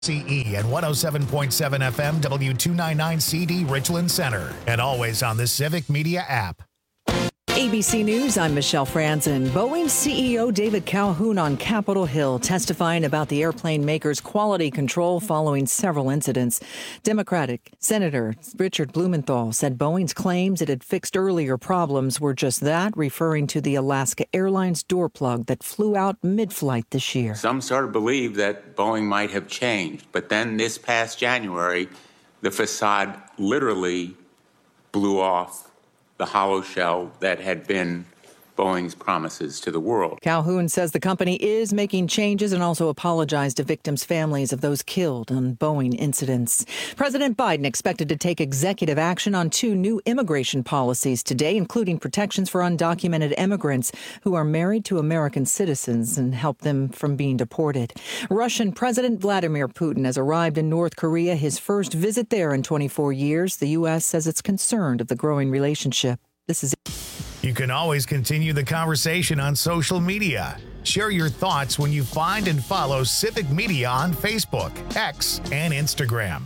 CE and 107.7 FM W299CD Richland Center, and always on the Civic Media app. ABC News, I'm Michelle Franzen. Boeing CEO David Calhoun on Capitol Hill testifying about the airplane maker's quality control following several incidents. Democratic Senator Richard Blumenthal said Boeing's claims it had fixed earlier problems were just that, referring to the Alaska Airlines door plug that flew out mid-flight this year. Some sort of believe that Boeing might have changed, but then this past January, the facade literally blew off the hollow shell that had been Boeing's promises to the world. Calhoun says the company is making changes and also apologized to victims' families of those killed in Boeing incidents. President Biden expected to take executive action on 2 new immigration policies today, including protections for undocumented immigrants who are married to American citizens and help them from being deported. Russian President Vladimir Putin has arrived in North Korea, his first visit there in 24 years. The U.S. says it's concerned of the growing relationship. This is You can always continue the conversation on social media. Share your thoughts when you find and follow Civic Media on Facebook, X, and Instagram.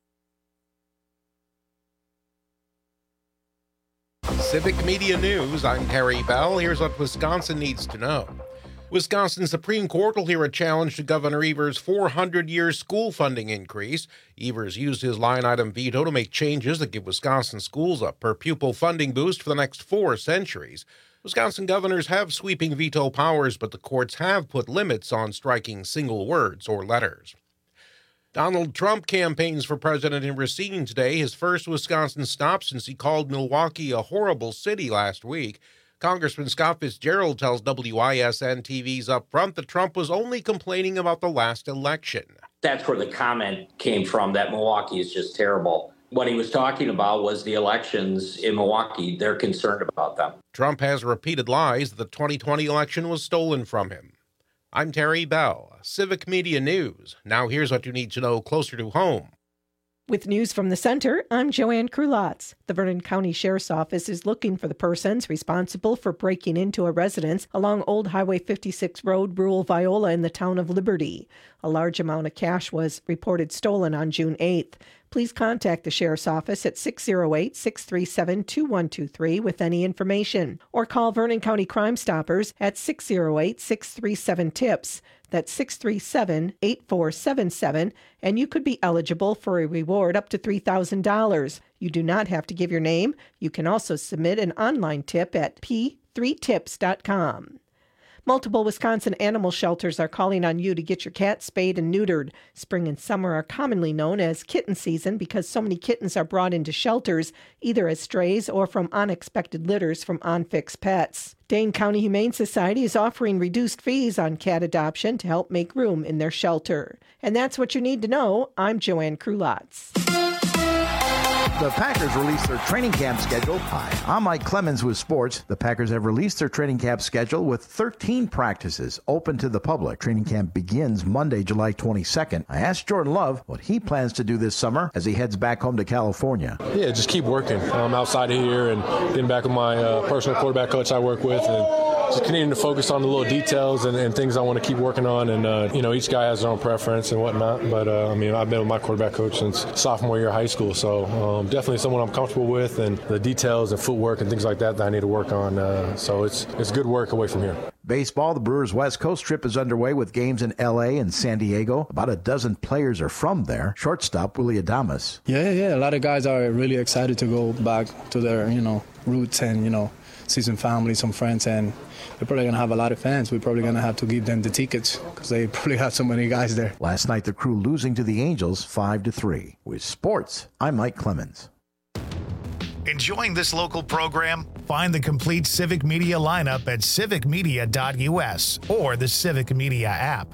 Civic Media News, I'm Terry Bell. Here's what Wisconsin needs to know. Wisconsin Supreme Court will hear a challenge to Governor Evers' 400-year school funding increase. Evers used his line-item veto to make changes that give Wisconsin schools a per-pupil funding boost for the next 4 centuries. Wisconsin governors have sweeping veto powers, but the courts have put limits on striking single words or letters. Donald Trump campaigns for president in Racine today, his first Wisconsin stop since he called Milwaukee a horrible city last week. Congressman Scott Fitzgerald tells WISN-TV's Upfront that Trump was only complaining about the last election. That's where the comment came from, that Milwaukee is just terrible. What he was talking about was the elections in Milwaukee. They're concerned about them. Trump has repeated lies that the 2020 election was stolen from him. I'm Terry Bell, Civic Media News. Now here's what you need to know closer to home. With news from the center, I'm Joanne Krulotz. The Vernon County Sheriff's Office is looking for the persons responsible for breaking into a residence along Old Highway 56 Road, rural Viola in the town of Liberty. A large amount of cash was reported stolen on June 8th. Please contact the Sheriff's Office at 608-637-2123 with any information, or call Vernon County Crime Stoppers at 608-637-TIPS. That's 637-8477, and you could be eligible for a reward up to $3,000. You do not have to give your name. You can also submit an online tip at p3tips.com. Multiple Wisconsin animal shelters are calling on you to get your cat spayed and neutered. Spring and summer are commonly known as kitten season because so many kittens are brought into shelters, either as strays or from unexpected litters from unfixed pets. Dane County Humane Society is offering reduced fees on cat adoption to help make room in their shelter. And that's what you need to know. I'm Joanne Krulotz. The Packers released their training camp schedule. Hi, I'm Mike Clemens with sports. The Packers have released their training camp schedule with 13 practices open to the public. Training camp begins Monday, July 22nd. I asked Jordan Love what he plans to do this summer as he heads back home to California. Yeah, just keep working outside of here and getting back with my personal quarterback coach I work with, and just continuing to focus on the little details and things I want to keep working on. And, each guy has their own preference and whatnot. But, I've been with my quarterback coach since sophomore year of high school. So definitely someone I'm comfortable with, and the details and footwork and things like that I need to work on. So it's good work away from here. Baseball, the Brewers' West Coast trip is underway with games in L.A. and San Diego. About a dozen players are from there. Shortstop Willie Adames. Yeah. A lot of guys are really excited to go back to their, roots and, see some family, some friends, and they're probably going to have a lot of fans. We're probably going to have to give them the tickets because they probably have so many guys there. Last night, the Crew losing to the Angels 5-3. With sports, I'm Mike Clemens. Enjoying this local program? Find the complete Civic Media lineup at civicmedia.us or the Civic Media app.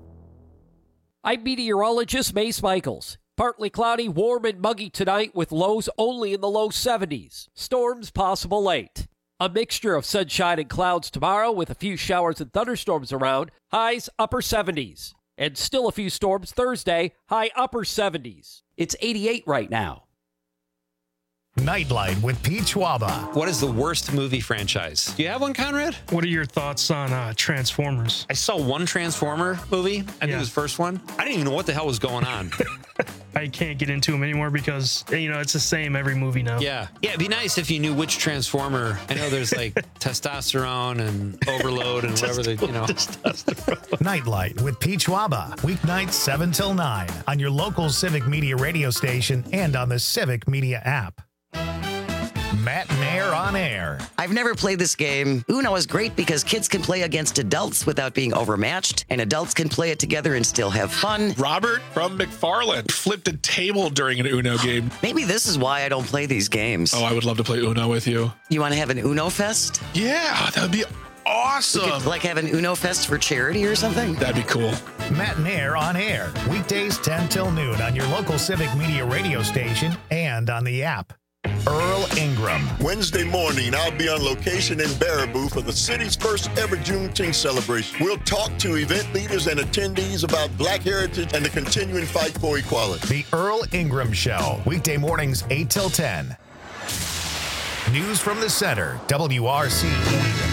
I'm meteorologist Mace Michaels. Partly cloudy, warm and muggy tonight with lows only in the low 70s. Storms possible late. A mixture of sunshine and clouds tomorrow with a few showers and thunderstorms around. Highs upper 70s. And still a few storms Thursday, high upper 70s. It's 88 right now. Nightlight with Pete Schwaba. What is the worst movie franchise? Do you have one, Conrad? What are your thoughts on Transformers? I saw one Transformer movie. I think it was the first one. I didn't even know what the hell was going on. I can't get into them anymore because, it's the same every movie now. Yeah, it'd be nice if you knew which Transformer. I know there's like testosterone and overload and whatever they, Nightlight with Pete Schwaba. Weeknights 7 till 9 on your local Civic Media radio station and on the Civic Media app. Matt and Air on Air. I've never played this game. Uno is great because kids can play against adults without being overmatched, and adults can play it together and still have fun. Robert from McFarland flipped a table during an Uno game. Maybe this is why I don't play these games. Oh, I would love to play Uno with you. You want to have an Uno Fest? Yeah, that would be awesome. We could, have an Uno Fest for charity or something? That'd be cool. Matt and Air on Air. Weekdays 10 till noon on your local Civic Media radio station and on the app. Earl Ingram. Wednesday morning, I'll be on location in Baraboo for the city's first ever Juneteenth celebration. We'll talk to event leaders and attendees about Black heritage and the continuing fight for equality. The Earl Ingram Show. Weekday mornings 8 till 10. News from the center. WRCE.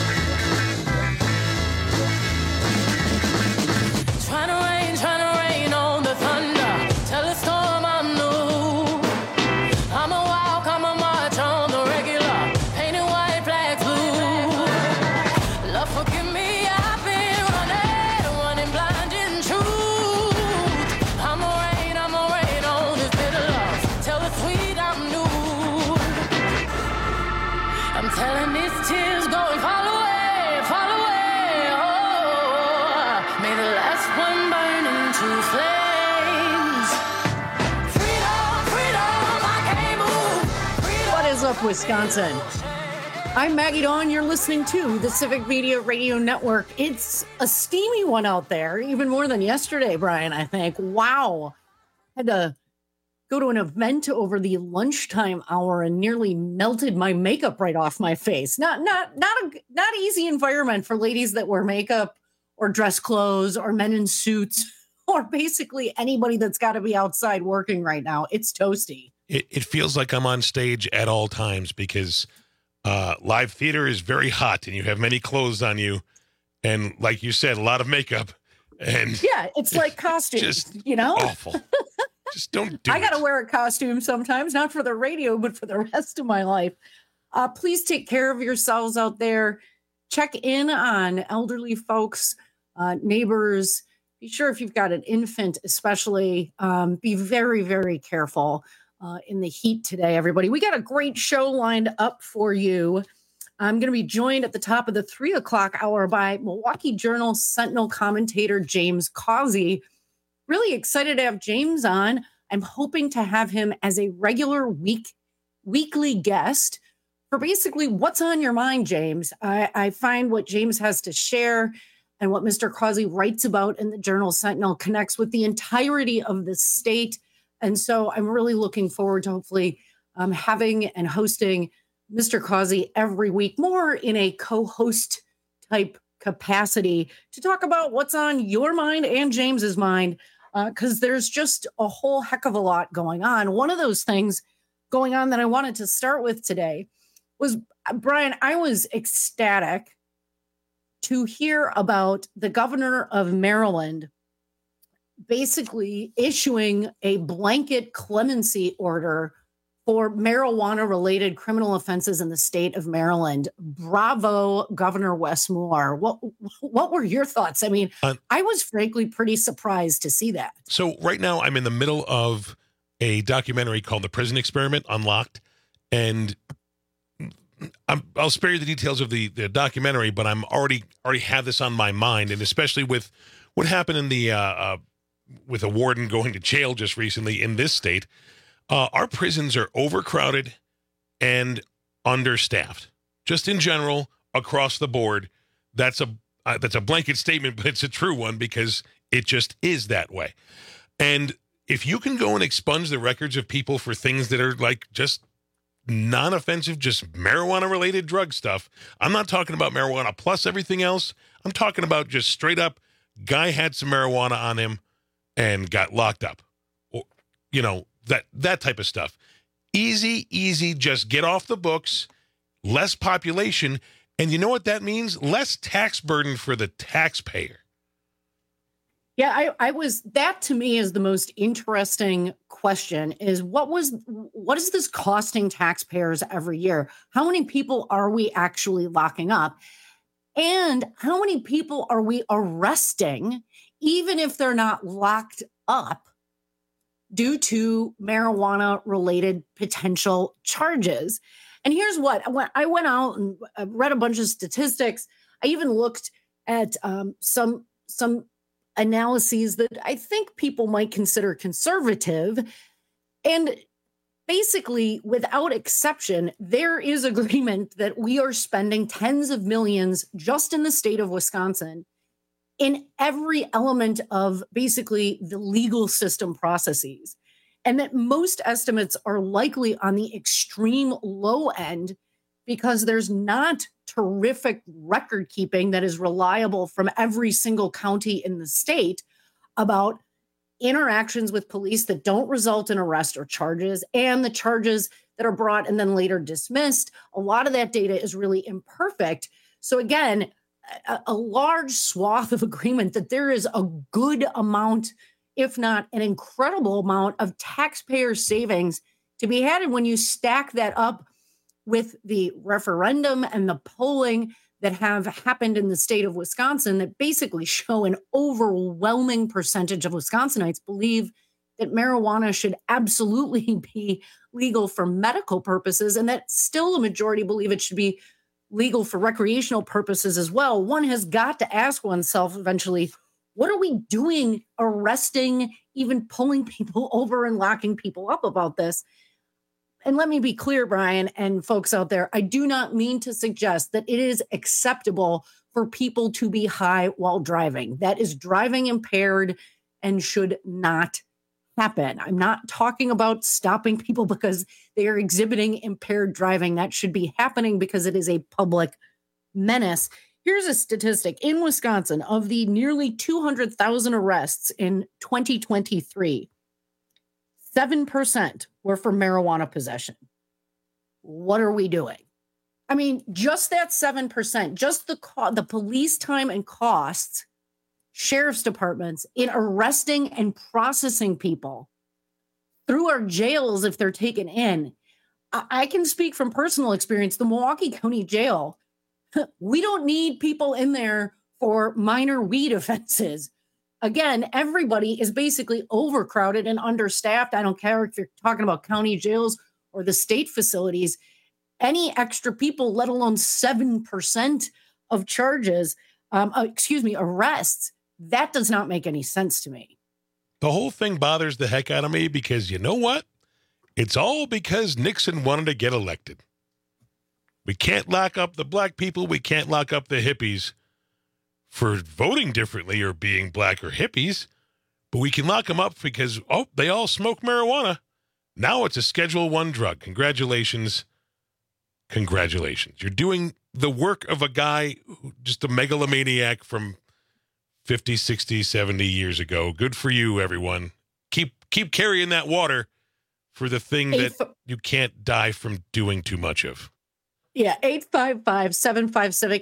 Trying to rain on the thunder. Tell a storm I'm new. I'm a walk, I'm a march on the regular. Painted white flags blue. Love, forgive me, I've been running blind in truth. I'm a rain on this bitter love. Tell the sweet I'm new. I'm telling these tears going far away. Oh, may the last one burn into flames. Freedom, I can't move. Freedom. What is up, Wisconsin? I'm Maggie Dawn. You're listening to the Civic Media Radio Network. It's a steamy one out there, even more than yesterday, Brian, I think. Wow. Had to go to an event over the lunchtime hour and nearly melted my makeup right off my face. Not easy environment for ladies that wear makeup or dress clothes or men in suits or basically anybody that's got to be outside working right now. It's toasty. It feels like I'm on stage at all times because live theater is very hot and you have many clothes on you. And like you said, a lot of makeup. And yeah, it's like costumes, just awful. Just don't do I got to wear a costume sometimes, not for the radio, but for the rest of my life. Please take care of yourselves out there. Check in on elderly folks, neighbors. Be sure if you've got an infant, especially, be very, very careful in the heat today, everybody. We got a great show lined up for you. I'm going to be joined at the top of the 3 o'clock hour by Milwaukee Journal Sentinel commentator James Causey. Really excited to have James on. I'm hoping to have him as a regular weekly guest for basically what's on your mind, James. I find what James has to share and what Mr. Causey writes about in the Journal Sentinel connects with the entirety of the state. And so I'm really looking forward to hopefully having and hosting Mr. Causey every week, more in a co-host type capacity to talk about what's on your mind and James's mind. Because there's just a whole heck of a lot going on. One of those things going on that I wanted to start with today was, Brian, I was ecstatic to hear about the governor of Maryland basically issuing a blanket clemency order for marijuana-related criminal offenses in the state of Maryland. Bravo, Governor Wes Moore. What were your thoughts? I mean, I was frankly pretty surprised to see that. So right now I'm in the middle of a documentary called The Prison Experiment Unlocked, and I'll spare you the details of the documentary, but I'm already have this on my mind, and especially with what happened in the with a warden going to jail just recently in this state. Our prisons are overcrowded and understaffed, just in general, across the board. That's a blanket statement, but it's a true one because it just is that way. And if you can go and expunge the records of people for things that are like just non-offensive, just marijuana-related drug stuff, I'm not talking about marijuana plus everything else. I'm talking about just straight up, guy had some marijuana on him and got locked up. Or, that type of stuff. Easy, just get off the books, less population. And you know what that means? Less tax burden for the taxpayer. Yeah, that to me is the most interesting question is what is this costing taxpayers every year? How many people are we actually locking up? And how many people are we arresting, even if they're not locked up, due to marijuana-related potential charges? And here's what, when I went out and read a bunch of statistics, I even looked at some analyses that I think people might consider conservative. And basically, without exception, there is agreement that we are spending tens of millions just in the state of Wisconsin in every element of basically the legal system processes. And that most estimates are likely on the extreme low end because there's not terrific record keeping that is reliable from every single county in the state about interactions with police that don't result in arrest or charges, and the charges that are brought and then later dismissed. A lot of that data is really imperfect. So again, a large swath of agreement that there is a good amount, if not an incredible amount, of taxpayer savings to be had. And when you stack that up with the referendum and the polling that have happened in the state of Wisconsin that basically show an overwhelming percentage of Wisconsinites believe that marijuana should absolutely be legal for medical purposes, and that still a majority believe it should be legal for recreational purposes as well, one has got to ask oneself eventually, what are we doing arresting, even pulling people over and locking people up about this? And let me be clear, Brian, and folks out there, I do not mean to suggest that it is acceptable for people to be high while driving. That is driving impaired and should not happen. I'm not talking about stopping people because they are exhibiting impaired driving. That should be happening because it is a public menace. Here's a statistic. In Wisconsin, of the nearly 200,000 arrests in 2023, 7% were for marijuana possession. What are we doing? I mean, just that 7%, just the police time and costs, sheriff's departments in arresting and processing people through our jails if they're taken in. I can speak from personal experience. The Milwaukee County Jail, we don't need people in there for minor weed offenses. Again, everybody is basically overcrowded and understaffed. I don't care if you're talking about county jails or the state facilities. Any extra people, let alone 7% of charges, arrests, that does not make any sense to me. The whole thing bothers the heck out of me because you know what? It's all because Nixon wanted to get elected. We can't lock up the black people. We can't lock up the hippies for voting differently or being black or hippies, but we can lock them up because, they all smoke marijuana. Now it's a Schedule I drug. Congratulations. You're doing the work of a guy, just a megalomaniac from 50, 60, 70 years ago. Good for you, everyone. Keep carrying that water for the thing that you can't die from doing too much of. Yeah, 855-75-CIVIC,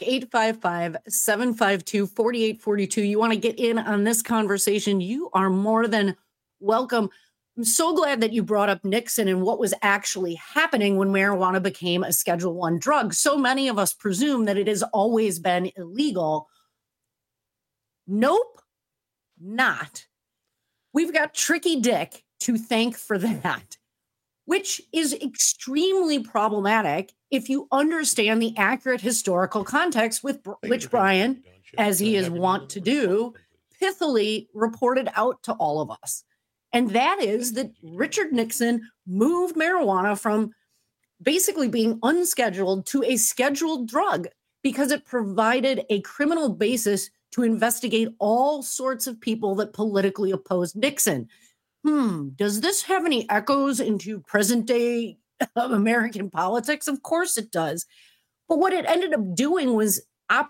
855-752-4842. You want to get in on this conversation, you are more than welcome. I'm so glad that you brought up Nixon and what was actually happening when marijuana became a Schedule I drug. So many of us presume that it has always been illegal. Nope, not. We've got Tricky Dick to thank for that, which is extremely problematic if you understand the accurate historical context with which Brian, as he is wont to do, pithily reported out to all of us. And that is that Richard Nixon moved marijuana from basically being unscheduled to a scheduled drug because it provided a criminal basis to investigate all sorts of people that politically opposed Nixon. Does this have any echoes into present day American politics? Of course it does. But what it ended up doing was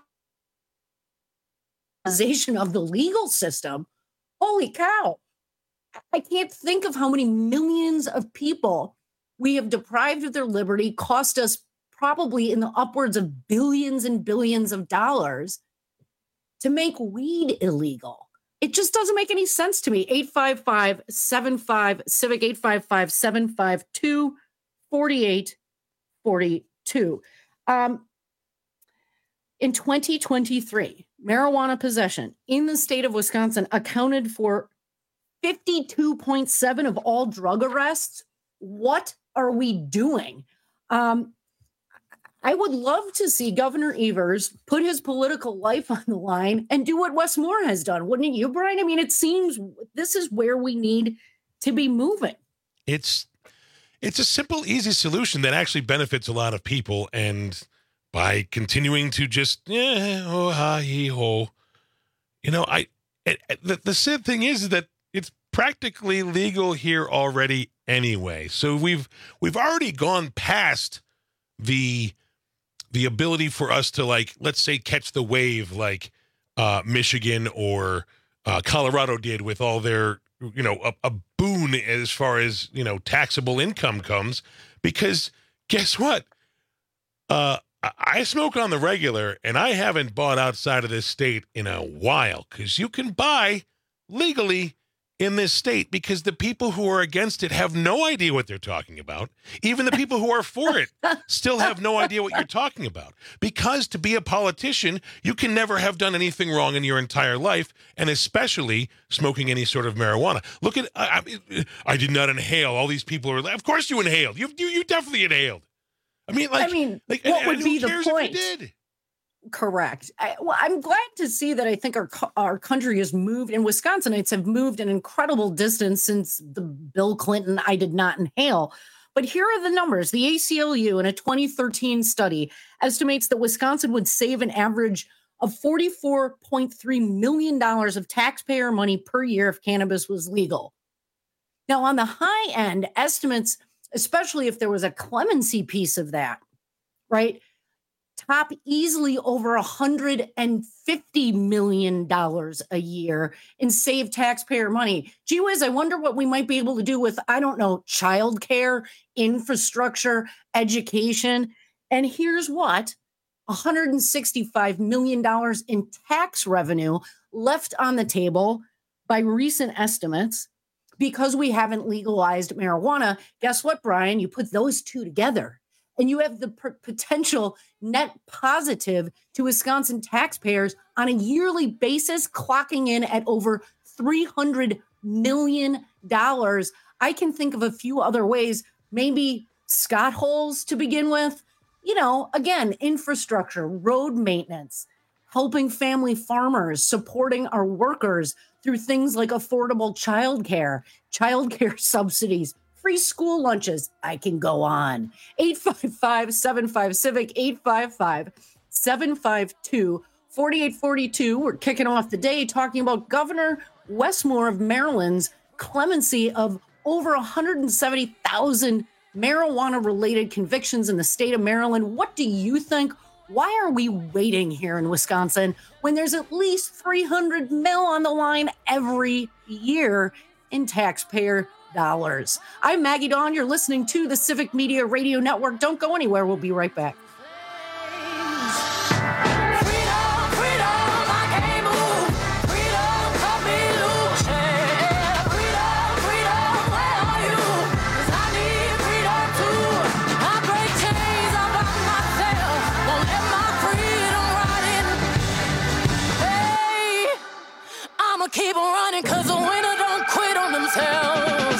optimization of the legal system. Holy cow. I can't think of how many millions of people We have deprived of their liberty, cost us probably in the upwards of billions and billions of dollars to make weed illegal. It just doesn't make any sense to me. 855-75-CIVIC, 855-752-4842. In 2023, marijuana possession in the state of Wisconsin accounted for 52.7% of all drug arrests. What are we doing? I would love to see Governor Evers put his political life on the line and do what Wes Moore has done. Wouldn't you, Brian? I mean, it seems this is where we need to be moving. It's a simple, easy solution that actually benefits a lot of people. And by continuing to just, the sad thing is that it's practically legal here already anyway. So we've already gone past the ability for us to, like, let's say, catch the wave like Michigan or Colorado did with all their, a boon as far as, taxable income comes. Because guess what? I smoke on the regular, and I haven't bought outside of this state in a while, because you can buy legally in this state because the people who are against it have no idea what they're talking about. Even the people who are for it still have no idea what you're talking about. Because to be a politician, you can never have done anything wrong in your entire life, and especially smoking any sort of marijuana. Look at, I did not inhale. All these people are, of course you inhaled. You definitely inhaled. I mean, what would be the point? Did? Correct. I'm glad to see that. I think our country has moved, and Wisconsinites have moved an incredible distance since the Bill Clinton I did not inhale. But here are the numbers. The ACLU, in a 2013 study, estimates that Wisconsin would save an average of $44.3 million of taxpayer money per year if cannabis was legal. Now, on the high end, estimates, especially if there was a clemency piece of that, right, top easily over $150 million a year in saved taxpayer money. Gee whiz, I wonder what we might be able to do with, I don't know, childcare, infrastructure, education. And here's what, $165 million in tax revenue left on the table by recent estimates because we haven't legalized marijuana. Guess what, Brian? You put those two together, and you have the potential net positive to Wisconsin taxpayers on a yearly basis, clocking in at over $300 million. I can think of a few other ways, maybe Scott holes to begin with. Again, infrastructure, road maintenance, helping family farmers, supporting our workers through things like affordable childcare subsidies, free school lunches. I can go on. 855-75-CIVIC, 855-752-4842. We're kicking off the day talking about Governor Wes Moore of Maryland's clemency of over 170,000 marijuana-related convictions in the state of Maryland. What do you think? Why are we waiting here in Wisconsin when there's at least $300 million on the line every year in taxpayer dollars? I'm Maggie Dawn. You're listening to the Civic Media Radio Network. Don't go anywhere. We'll be right back. Keep running, cause the winner don't quit on themselves.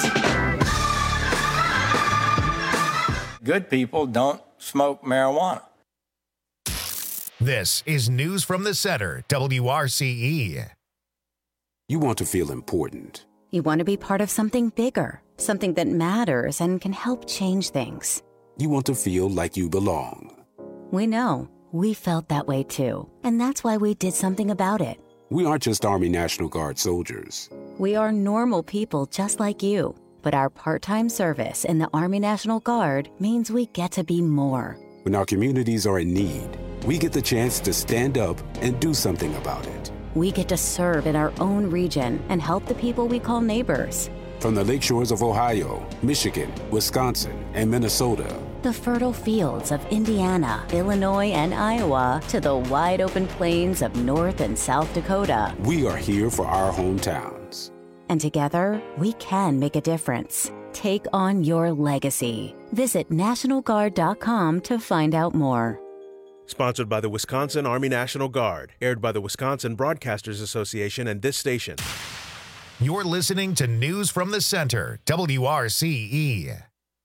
Good people don't smoke marijuana. This is News from the Center, WRCE. You want to feel important. You want to be part of something bigger, something that matters and can help change things. You want to feel like you belong. We know. We felt that way too. And that's why we did something about it. We aren't just Army National Guard soldiers. We are normal people just like you. But our part-time service in the Army National Guard means we get to be more. When our communities are in need, we get the chance to stand up and do something about it. We get to serve in our own region and help the people we call neighbors. From the lakeshores of Ohio, Michigan, Wisconsin, and Minnesota. The fertile fields of Indiana, Illinois, and Iowa to the wide open plains of North and South Dakota. We are here for our hometowns. And together, we can make a difference. Take on your legacy. Visit NationalGuard.com to find out more. Sponsored by the Wisconsin Army National Guard. Aired by the Wisconsin Broadcasters Association and this station. You're listening to News from the Center, WRCE.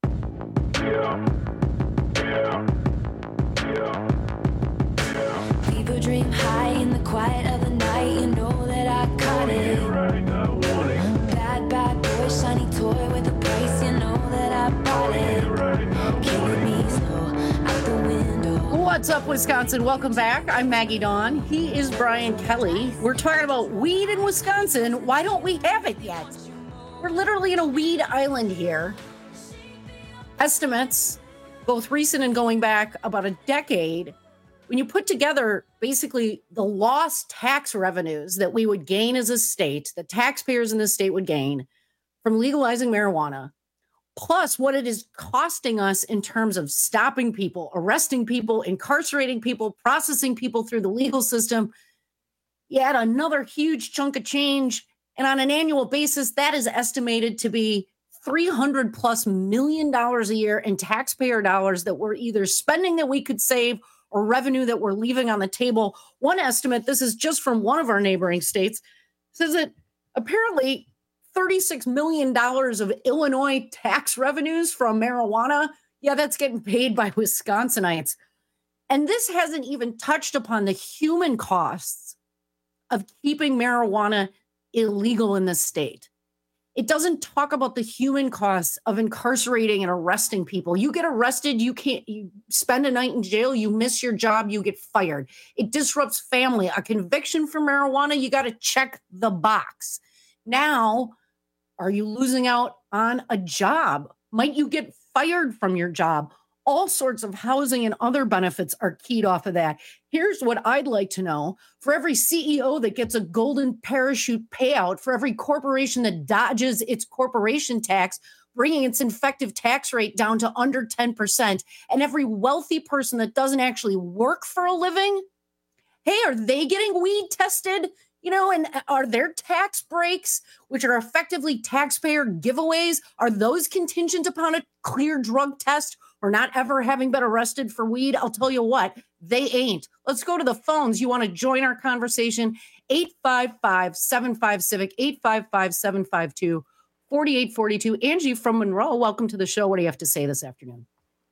People dream high in the quiet of the night. You know that I caught it. Bad, bad boy, shiny toy with a price. You know that I bought it. Killing me slow out the window. What's up, Wisconsin? Welcome back. I'm Maggie Dawn. He is Brian Kelly. We're talking about weed in Wisconsin. Why don't we have it yet? We're literally in a weed island here. Estimates, both recent and going back about a decade, when you put together basically the lost tax revenues that we would gain as a state, the taxpayers in the state would gain from legalizing marijuana, plus what it is costing us in terms of stopping people, arresting people, incarcerating people, processing people through the legal system, you add another huge chunk of change. And on an annual basis, that is estimated to be $300+ million a year in taxpayer dollars that we're either spending that we could save or revenue that we're leaving on the table. One estimate, this is just from one of our neighboring states, says that apparently $36 million of Illinois tax revenues from marijuana, yeah, that's getting paid by Wisconsinites. And this hasn't even touched upon the human costs of keeping marijuana illegal in the state. It doesn't talk about the human costs of incarcerating and arresting people. You get arrested, you spend a night in jail, you miss your job, you get fired. It disrupts family. A conviction for marijuana, you got to check the box. Now, are you losing out on a job? Might you get fired from your job? All sorts of housing and other benefits are keyed off of that. Here's what I'd like to know. For every CEO that gets a golden parachute payout, for every corporation that dodges its corporation tax, bringing its effective tax rate down to under 10%, and every wealthy person that doesn't actually work for a living, hey, are they getting weed tested? You know, and are their tax breaks, which are effectively taxpayer giveaways, are those contingent upon a clear drug test or not ever having been arrested for weed? I'll tell you what, they ain't. Let's go to the phones. You want to join our conversation? 855-75-CIVIC, 855-752-4842. Angie from Monroe, welcome to the show. What do you have to say this afternoon?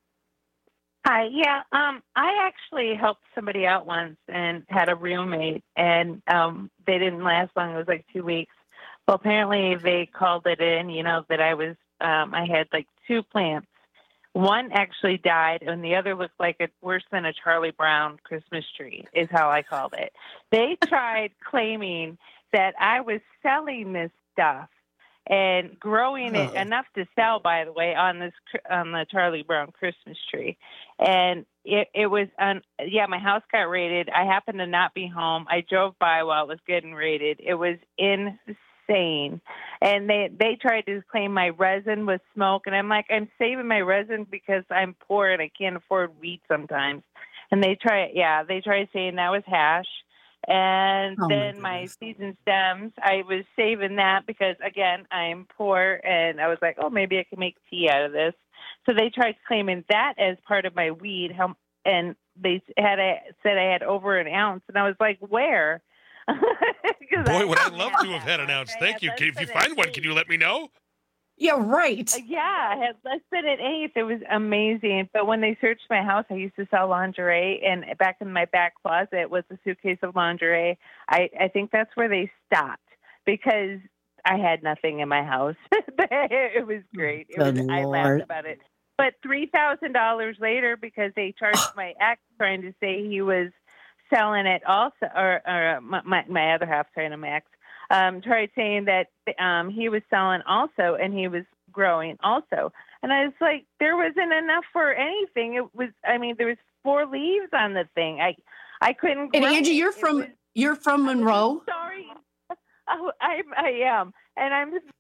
Hi. Yeah. I actually helped somebody out once and had a roommate, and they didn't last long. It was like 2 weeks. Well, apparently they called it in, you know, that I was, I had like 2 plants. One actually died, and the other looked like worse than a Charlie Brown Christmas tree, is how I called it. They tried claiming that I was selling this stuff and growing it enough to sell, by the way, on the Charlie Brown Christmas tree. And it was, my house got raided. I happened to not be home. I drove by while it was getting raided. It was insane. And they tried to claim my resin was smoke. And I'm like, I'm saving my resin because I'm poor and I can't afford weed sometimes. And they tried saying that was hash. And then my seasoned stems, I was saving that because, again, I'm poor, and I was like, oh, maybe I can make tea out of this. So they tried claiming that as part of my weed, and they said I had over an ounce, and I was like, where? Boy, would I love to have had an ounce. Thank you. If you find one, can you let me know? Yeah, right. Yeah, I had less than an eighth. It was amazing. But when they searched my house, I used to sell lingerie, and back in my back closet was a suitcase of lingerie. I think that's where they stopped because I had nothing in my house. It was great. I laughed about it. But $3,000 later, because they charged my ex trying to say he was selling it also, or my other half, sorry, not my ex, tried saying that he was selling also and he was growing also. And I was like, there wasn't enough for anything. It was, there was 4 leaves on the thing. I couldn't. And Angie, you're from Monroe? Sorry. Oh, I am. And I'm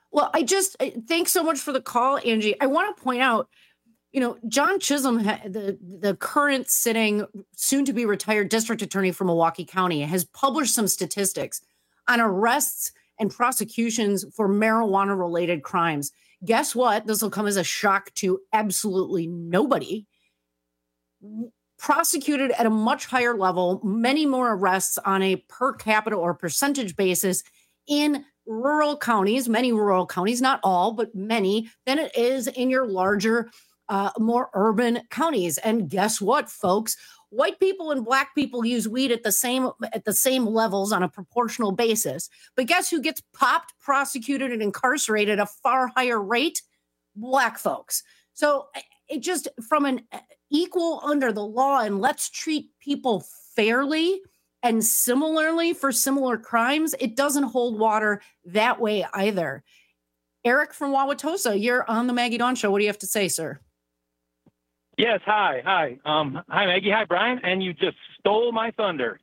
Well, thanks so much for the call, Angie. I want to point out, John Chisholm, the current sitting, soon to be retired district attorney for Milwaukee County, has published some statistics on arrests and prosecutions for marijuana related crimes. Guess what? This will come as a shock to absolutely nobody. Prosecuted at a much higher level, many more arrests on a per capita or percentage basis in rural counties, many rural counties, not all, but many, than it is in your larger, more urban counties. And guess what, folks? White people and black people use weed at the same levels on a proportional basis. But guess who gets popped, prosecuted, and incarcerated at a far higher rate? Black folks. So it just, from an equal under the law, and let's treat people fairly and similarly for similar crimes, it doesn't hold water that way either. Eric from Wauwatosa, you're on the Maggie Dawn Show. What do you have to say, sir? Yes, hi. Hi, Maggie. Hi, Brian. And you just stole my thunder.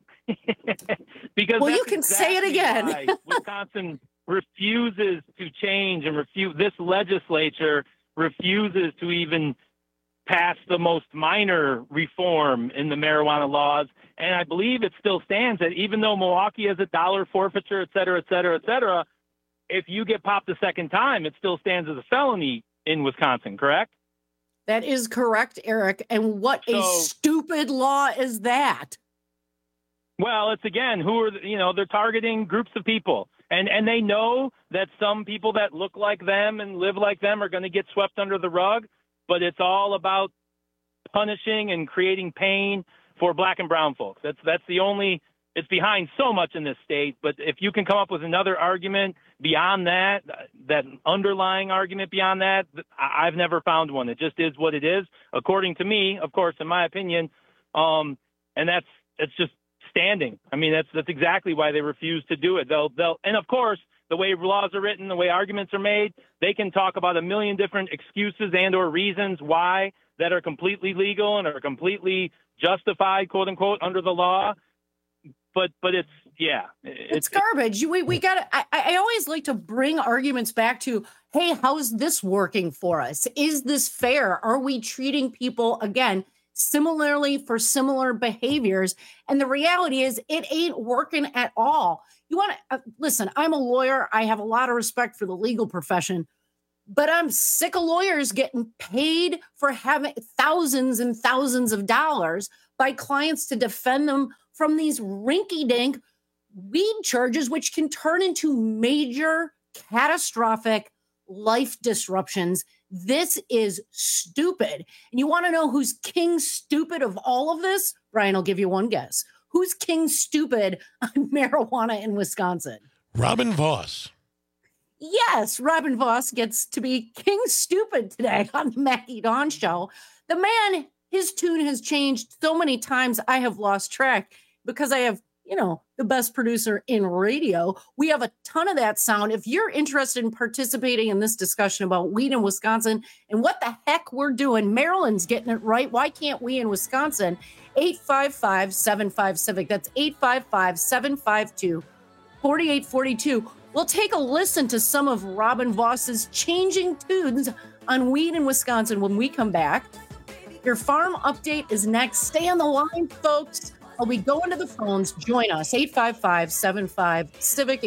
Because well, you can say it again. Why Wisconsin refuses to change and this legislature refuses to even pass the most minor reform in the marijuana laws. And I believe it still stands that even though Milwaukee has $1 forfeiture, et cetera, et cetera, et cetera, if you get popped a second time, it still stands as a felony in Wisconsin, correct? That is correct, Eric. And what a stupid law is that? Well, it's again, they're targeting groups of people. And they know that some people that look like them and live like them are going to get swept under the rug. But it's all about punishing and creating pain for black and brown folks. That's the only, it's behind so much in this state. But if you can come up with another argument beyond that underlying argument beyond that, I've never found one. It just is what it is, according to me, of course, in my opinion. And it's just standing. I mean, that's exactly why they refuse to do it. And of course, the way laws are written, the way arguments are made, they can talk about a million different excuses and or reasons why that are completely legal and are completely justified, quote unquote, under the law. But it's garbage. We got. I always like to bring arguments back to, hey, how's this working for us? Is this fair? Are we treating people again similarly for similar behaviors? And the reality is, it ain't working at all. You want to listen? I'm a lawyer. I have a lot of respect for the legal profession, but I'm sick of lawyers getting paid for having thousands and thousands of dollars by clients to defend them from these rinky-dink weed charges, which can turn into major catastrophic life disruptions. This is stupid. And you want to know who's king stupid of all of this? Brian, I'll give you one guess. Who's king stupid on marijuana in Wisconsin? Robin Voss. Yes, Robin Voss gets to be king stupid today on the Maggie Dawn Show. The man, his tune has changed so many times, I have lost track because I have, the best producer in radio. We have a ton of that sound. If you're interested in participating in this discussion about weed in Wisconsin and what the heck we're doing, Maryland's getting it right. Why can't we in Wisconsin? 855-75-CIVIC. That's 855-752-4842. We'll take a listen to some of Robin Voss's changing tunes on weed in Wisconsin when we come back. Your farm update is next. Stay on the line, folks. I'll be going to the phones. Join us. 855-75-CIVIC,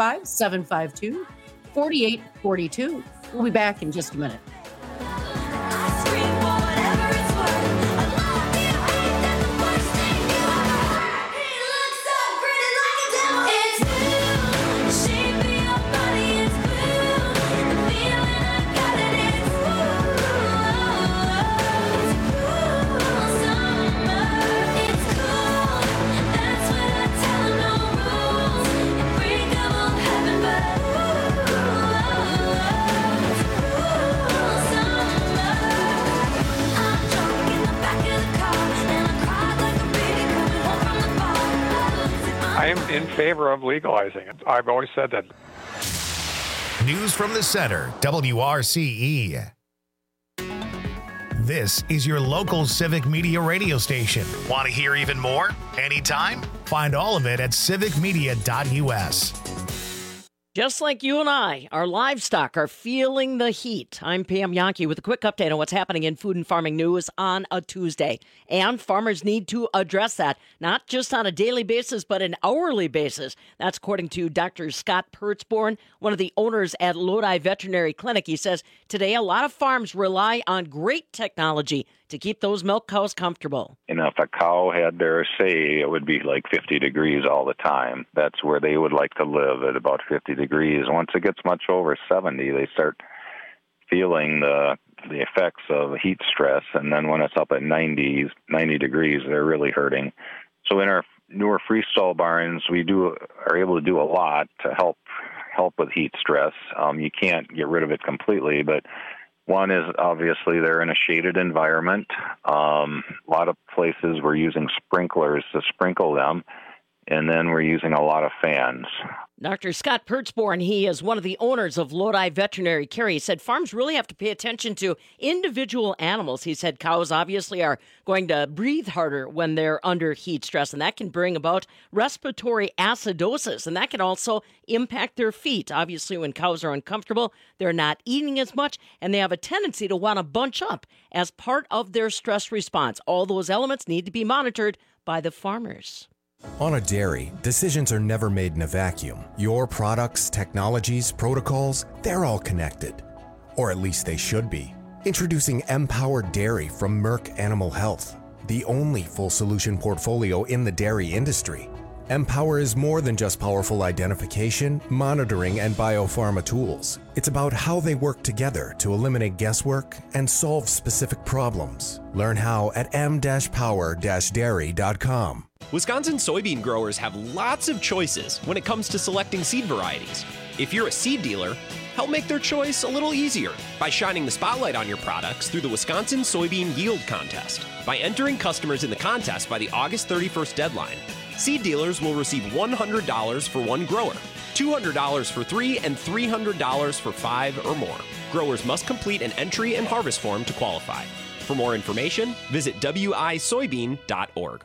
855-752-4842. We'll be back in just a minute. I am in favor of legalizing it. I've always said that. News from the center, WRCE. This is your local civic media radio station. Want to hear even more? Anytime? Find all of it at civicmedia.us. Just like you and I, our livestock are feeling the heat. I'm Pam Yankee with a quick update on what's happening in food and farming news on a Tuesday. And farmers need to address that, not just on a daily basis, but an hourly basis. That's according to Dr. Scott Pertzborn, one of the owners at Lodi Veterinary Clinic. He says today a lot of farms rely on great technology to keep those milk cows comfortable. If a cow had their say, it would be like 50 degrees all the time. That's where they would like to live, at about 50 degrees. Once it gets much over 70, they start feeling the effects of heat stress. And then when it's up at 90 degrees, they're really hurting. So in our newer freestall barns, we are able to do a lot to help with heat stress. You can't get rid of it completely, but one is obviously they're in a shaded environment. A lot of places we're using sprinklers to sprinkle them, and then we're using a lot of fans. Dr. Scott Pertzborn, he is one of the owners of Lodi Veterinary Care. He said farms really have to pay attention to individual animals. He said cows obviously are going to breathe harder when they're under heat stress, and that can bring about respiratory acidosis, and that can also impact their feet. Obviously, when cows are uncomfortable, they're not eating as much, and they have a tendency to want to bunch up as part of their stress response. All those elements need to be monitored by the farmers. On a dairy, decisions are never made in a vacuum. Your products, technologies, protocols, they're all connected. Or at least they should be. Introducing Empower Dairy from Merck Animal Health, the only full solution portfolio in the dairy industry. Empower is more than just powerful identification, monitoring, and biopharma tools. It's about how they work together to eliminate guesswork and solve specific problems. Learn how at m-power-dairy.com. Wisconsin soybean growers have lots of choices when it comes to selecting seed varieties. If you're a seed dealer, help make their choice a little easier by shining the spotlight on your products through the Wisconsin Soybean Yield Contest. By entering customers in the contest by the August 31st deadline, seed dealers will receive $100 for one grower, $200 for 3, and $300 for 5 or more. Growers must complete an entry and harvest form to qualify. For more information, visit wisoybean.org.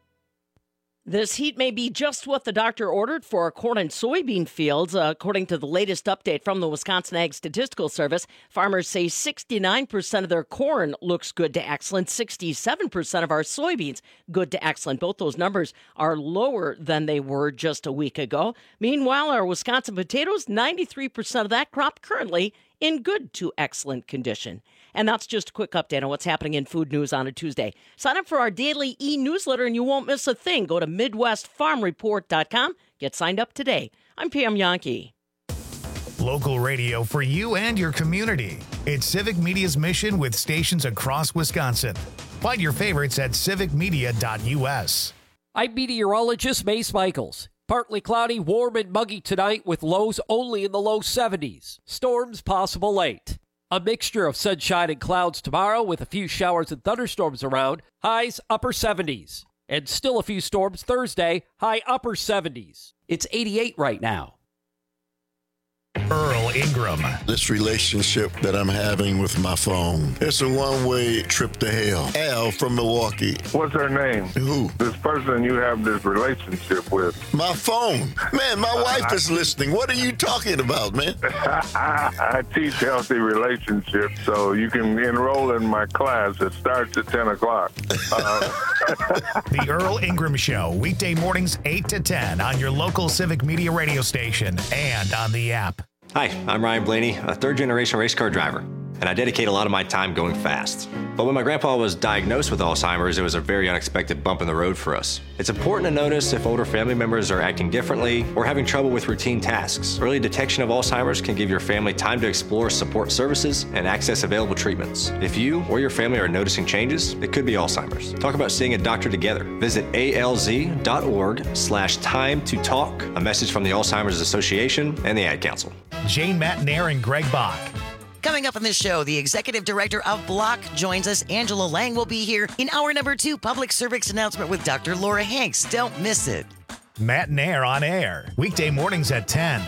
This heat may be just what the doctor ordered for our corn and soybean fields. According to the latest update from the Wisconsin Ag Statistical Service, farmers say 69% of their corn looks good to excellent, 67% of our soybeans good to excellent. Both those numbers are lower than they were just a week ago. Meanwhile, our Wisconsin potatoes, 93% of that crop currently in good to excellent condition. And that's just a quick update on what's happening in food news on a Tuesday. Sign up for our daily e-newsletter and you won't miss a thing. Go to MidwestFarmReport.com. Get signed up today. I'm Pam Yankee. Local radio for you and your community. It's Civic Media's mission with stations across Wisconsin. Find your favorites at civicmedia.us. I'm meteorologist Mace Michaels. Partly cloudy, warm and muggy tonight with lows only in the low 70s. Storms possible late. A mixture of sunshine and clouds tomorrow with a few showers and thunderstorms around. Highs upper 70s. And still a few storms Thursday, high upper 70s. It's 88 right now. Earl Ingram. This relationship that I'm having with my phone, it's a one-way trip to hell. Al from Milwaukee. What's her name? Who? This person you have this relationship with. My phone. Man, my wife is listening. What are you talking about, man? I teach healthy relationships, so you can enroll in my class. It starts at 10 o'clock. The Earl Ingram Show, weekday mornings 8 to 10 on your local Civic Media radio station and on the app. Hi, I'm Ryan Blaney, a third-generation race car driver, and I dedicate a lot of my time going fast. But when my grandpa was diagnosed with Alzheimer's, it was a very unexpected bump in the road for us. It's important to notice if older family members are acting differently or having trouble with routine tasks. Early detection of Alzheimer's can give your family time to explore support services and access available treatments. If you or your family are noticing changes, it could be Alzheimer's. Talk about seeing a doctor together. Visit alz.org/time to talk. A message from the Alzheimer's Association and the Ad Council. Jane Matnair and Greg Bach. Coming up on this show, the executive director of Block joins us. Angela Lang will be here in hour number 2, public service announcement with Dr. Laura Hanks. Don't miss it. Matt Nair on air, weekday mornings at 10.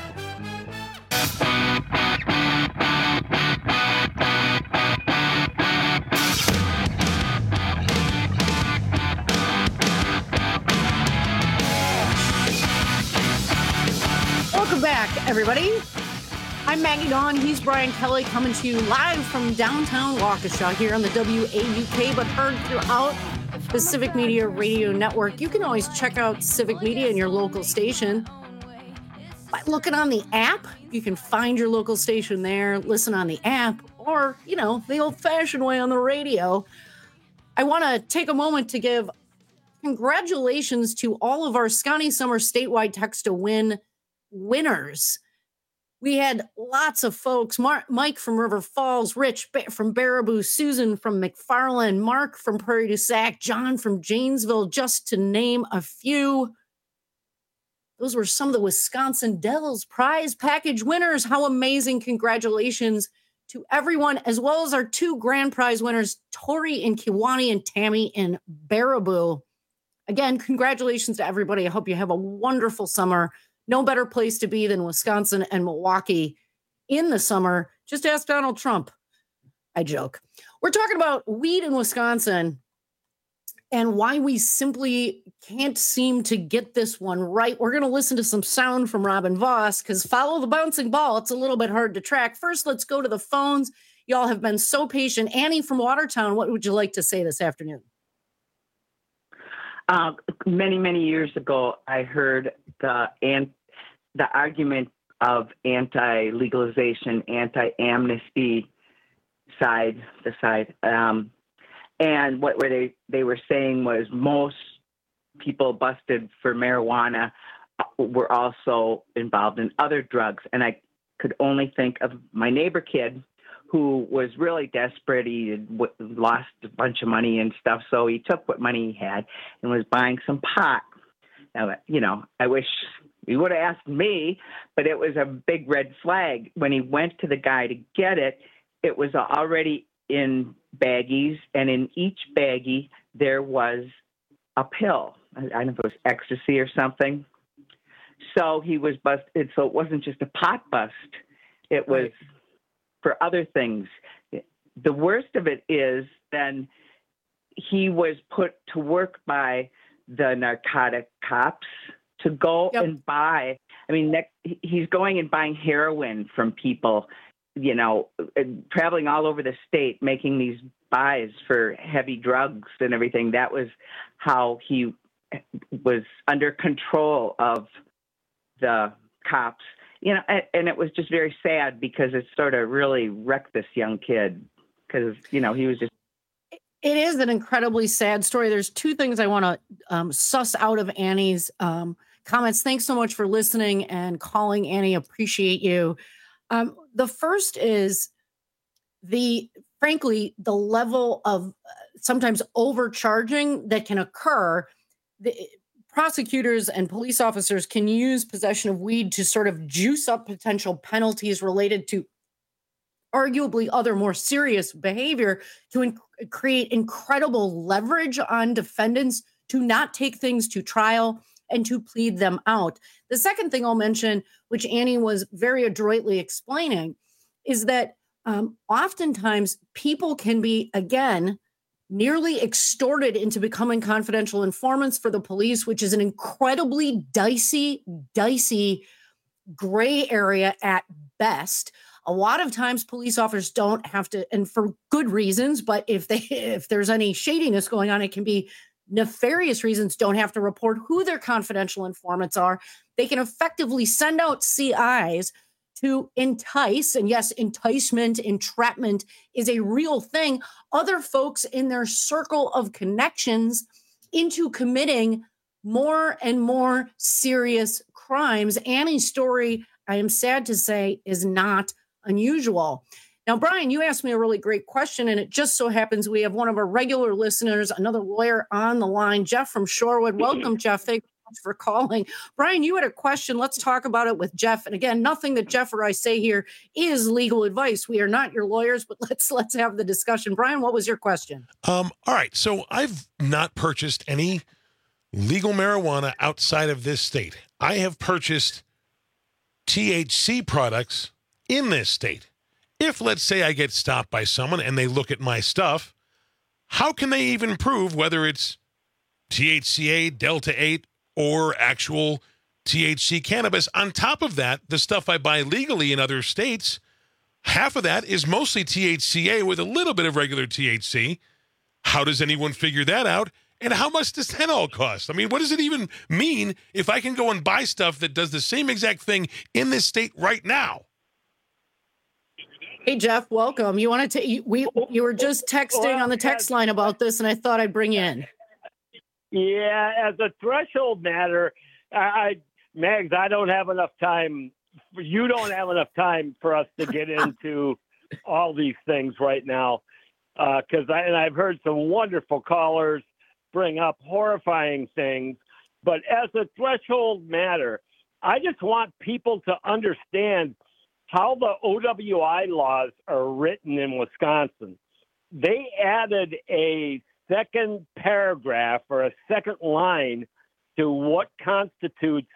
Welcome back. everybody. I'm Maggie Dawn. He's Brian Kelly coming to you live from downtown Waukesha here on the WAUK, but heard throughout the Civic Media Radio Network. You can always check out Civic Media in your local station by looking on the app. You can find your local station there, listen on the app, or, the old-fashioned way on the radio. I want to take a moment to give congratulations to all of our Scotty Summer statewide Text to Win winners. We had lots of folks. Mike from River Falls, Rich from Baraboo, Susan from McFarland, Mark from Prairie du Sac, John from Janesville, just to name a few. Those were some of the Wisconsin Dells prize package winners. How amazing. Congratulations to everyone, as well as our two grand prize winners, Tori in Kewanee and Tammy in Baraboo. Again, congratulations to everybody. I hope you have a wonderful summer. No better place to be than Wisconsin and Milwaukee in the summer. Just ask Donald Trump. I joke. We're talking about weed in Wisconsin and why we simply can't seem to get this one right. We're going to listen to some sound from Robin Voss because follow the bouncing ball. It's a little bit hard to track. First, let's go to the phones. Y'all have been so patient. Annie from Watertown, what would you like to say this afternoon? Many years ago, I heard the argument of anti-legalization, anti-amnesty side. And what they were saying was most people busted for marijuana were also involved in other drugs. And I could only think of my neighbor kid who was really desperate. He had lost a bunch of money and stuff. So he took what money he had and was buying some pot. Now, I wish he would have asked me, but it was a big red flag. When he went to the guy to get it, it was already in baggies, and in each baggie there was a pill. I don't know if it was ecstasy or something. So he was busted. So it wasn't just a pot bust. It was for other things. The worst of it is then he was put to work by the narcotic cops to go and buy. I mean, he's going and buying heroin from people, traveling all over the state, making these buys for heavy drugs and everything. That was how he was under control of the cops. And it was just very sad because it sort of really wrecked this young kid because, he was just. It is an incredibly sad story. There's two things I want to suss out of Annie's comments. Thanks so much for listening and calling, Annie. Appreciate you. The first is frankly, the level of sometimes overcharging that can occur. The prosecutors and police officers can use possession of weed to sort of juice up potential penalties related to arguably other more serious behavior to create incredible leverage on defendants to not take things to trial and to plead them out. The second thing I'll mention, which Annie was very adroitly explaining, is that oftentimes people can be, again, nearly extorted into becoming confidential informants for the police, which is an incredibly dicey gray area at best. A lot of times police officers don't have to, and for good reasons, but if there's any shadiness going on, it can be nefarious reasons, don't have to report who their confidential informants are. They can effectively send out CIs to entice, and yes, enticement, entrapment is a real thing, other folks in their circle of connections into committing more and more serious crimes. Annie's story, I am sad to say, is not unusual. Now, Brian, you asked me a really great question, and it just so happens we have one of our regular listeners, another lawyer on the line, Jeff from Shorewood. Welcome, Jeff. Thank you so much for calling. Brian, you had a question. Let's talk about it with Jeff. And again, nothing that Jeff or I say here is legal advice. We are not your lawyers, but let's have the discussion. Brian, what was your question? All right. So I've not purchased any legal marijuana outside of this state. I have purchased THC products in this state. If, let's say, I get stopped by someone and they look at my stuff, how can they even prove whether it's THCA, Delta 8, or actual THC cannabis. On top of that, the stuff I buy legally in other states, half of that is mostly THCA with a little bit of regular THC. How does anyone figure that out? And how much does that all cost? I mean, what does it even mean if I can go and buy stuff that does the same exact thing in this state right now? Hey, Jeff, welcome. You wanted to, you were just texting on the text line about this, and I thought I'd bring you in. Yeah, as a threshold matter, Mags, I don't have enough time. You don't have enough time for us to get into all these things right now. Because I've heard some wonderful callers bring up horrifying things. But as a threshold matter, I just want people to understand how the OWI laws are written in Wisconsin. They added a second paragraph or a second line to what constitutes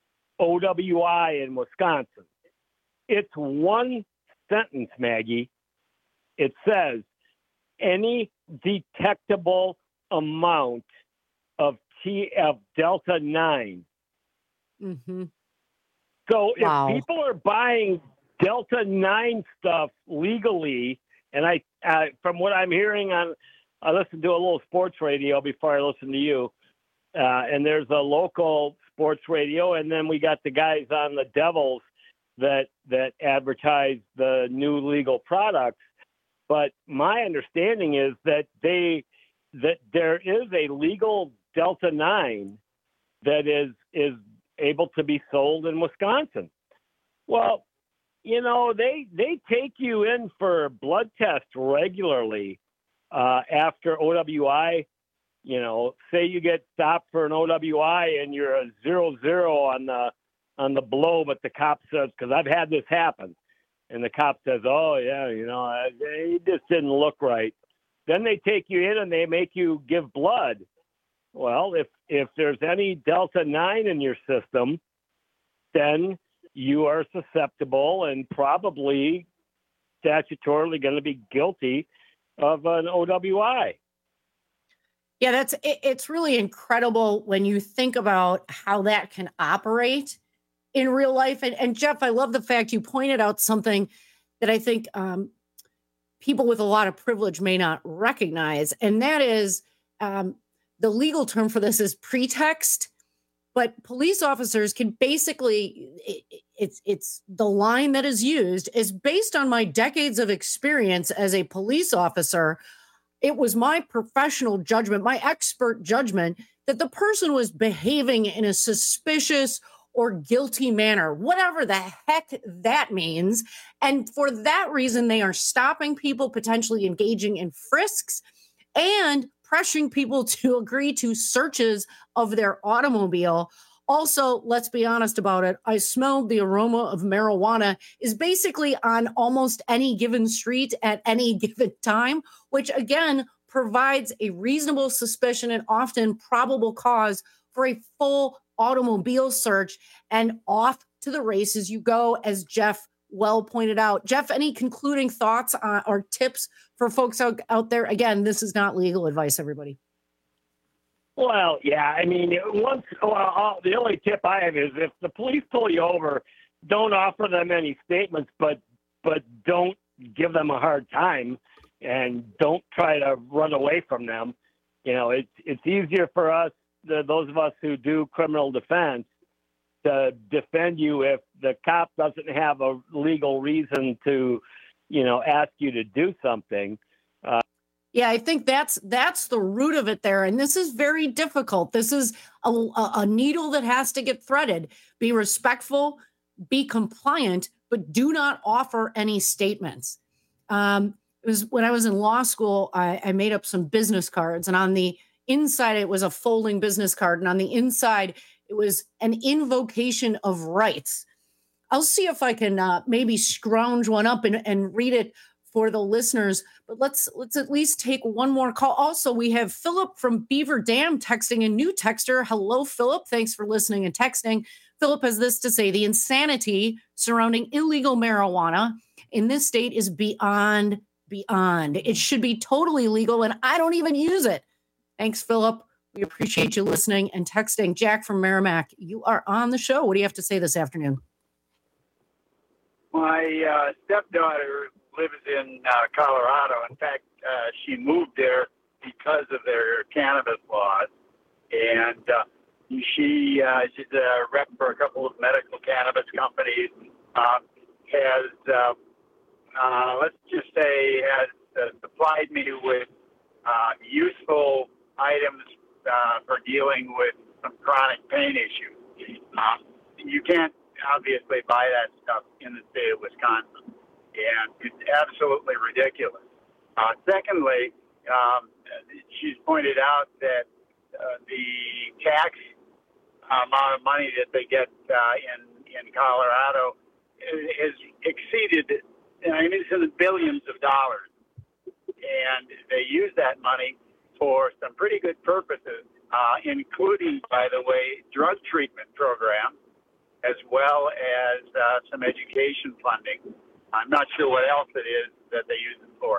OWI in Wisconsin. It's one sentence, Maggie. It says, any detectable amount of Delta 9. Mm-hmm. So if people are buying Delta 9 stuff legally, and I from what I'm hearing I listened to a little sports radio before I listened to you, and there's a local sports radio, and then we got the guys on the Devils that advertise the new legal products. But my understanding is that there is a legal Delta 9 that is able to be sold in Wisconsin. Well, you know, they take you in for blood tests regularly after OWI. You know, say you get stopped for an OWI and you're a 0-0 on the blow, but the cop says, because I've had this happen, and the cop says, oh, yeah, you know, he just didn't look right. Then they take you in and they make you give blood. Well, if there's any Delta 9 in your system, then you are susceptible and probably statutorily going to be guilty of an OWI. Yeah, it's really incredible when you think about how that can operate in real life. And Jeff, I love the fact you pointed out something that I think people with a lot of privilege may not recognize. And that is the legal term for this is pretext. But police officers can basically, it's the line that is used is based on my decades of experience as a police officer. It was my professional judgment, my expert judgment, that the person was behaving in a suspicious or guilty manner, whatever the heck that means. And for that reason, they are stopping people, potentially engaging in frisks and pressuring people to agree to searches of their automobile. Also, let's be honest about it. I smelled the aroma of marijuana is basically on almost any given street at any given time, which again provides a reasonable suspicion and often probable cause for a full automobile search, and off to the races you go, as Jeff well pointed out. Jeff, any concluding thoughts or tips for folks out there? Again, this is not legal advice, everybody. Well, yeah, I mean, the only tip I have is if the police pull you over, don't offer them any statements, but don't give them a hard time, and don't try to run away from them. You know, it's easier for us, those of us who do criminal defense, to defend you if the cop doesn't have a legal reason to, you know, ask you to do something. Yeah, I think that's the root of it there. And this is very difficult. This is a needle that has to get threaded. Be respectful, be compliant, but do not offer any statements. It was when I was in law school, I made up some business cards, and on the inside, it was a folding business card. And on the inside, it was an invocation of rights. I'll see if I can maybe scrounge one up and read it for the listeners, but let's at least take one more call. Also, we have Philip from Beaver Dam texting, a new texter. Hello, Philip. Thanks for listening and texting. Philip has this to say: the insanity surrounding illegal marijuana in this state is beyond. It should be totally legal, and I don't even use it. Thanks, Philip. We appreciate you listening and texting. Jack from Merrimack, you are on the show. What do you have to say this afternoon? My stepdaughter lives in Colorado. In fact, she moved there because of their cannabis laws. And she's a rep for a couple of medical cannabis companies. Let's just say, has supplied me with useful items for dealing with some chronic pain issues. You can't obviously buy that stuff in the state of Wisconsin, and it's absolutely ridiculous. Secondly, she's pointed out that the tax amount of money that they get in Colorado has exceeded, it's in the billions of dollars, and they use that money for some pretty good purposes, including, by the way, drug treatment programs, as well as some education funding. I'm not sure what else it is that they use it for.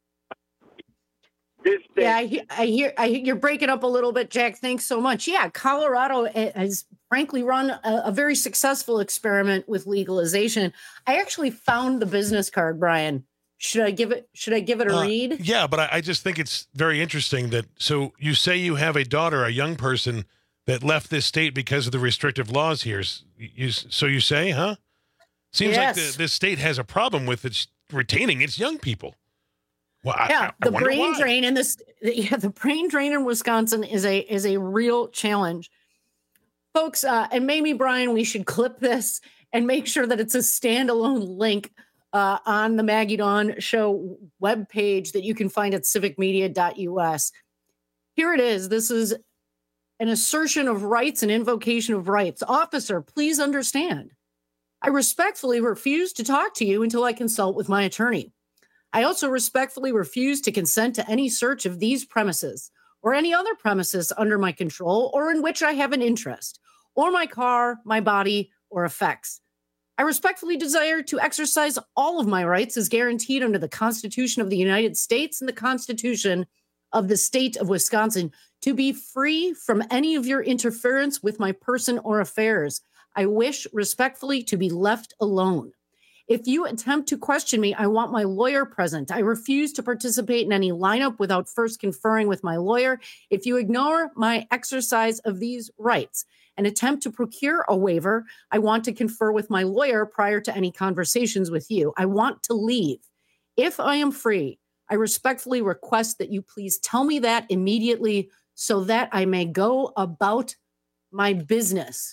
I hear you're breaking up a little bit, Jack. Thanks so much. Yeah, Colorado has frankly run a very successful experiment with legalization. I actually found the business card, Brian. Should I give it a read? Yeah, but I just think it's very interesting that, so you say you have a daughter, a young person that left this state because of the restrictive laws here. So you say, huh? Seems like this state has a problem with its retaining its young people. Well, the brain drain in the brain drain in Wisconsin is a real challenge, folks. And maybe, Brian, we should clip this and make sure that it's a standalone link on the Maggie Dawn Show webpage that you can find at civicmedia.us. Here it is. This is an assertion of rights and invocation of rights. Officer, please understand. I respectfully refuse to talk to you until I consult with my attorney. I also respectfully refuse to consent to any search of these premises or any other premises under my control or in which I have an interest, or my car, my body, or effects. I respectfully desire to exercise all of my rights as guaranteed under the Constitution of the United States and the Constitution of the State of Wisconsin to be free from any of your interference with my person or affairs. I wish respectfully to be left alone. If you attempt to question me, I want my lawyer present. I refuse to participate in any lineup without first conferring with my lawyer. If you ignore my exercise of these rights and attempt to procure a waiver, I want to confer with my lawyer prior to any conversations with you. I want to leave. If I am free, I respectfully request that you please tell me that immediately so that I may go about my business.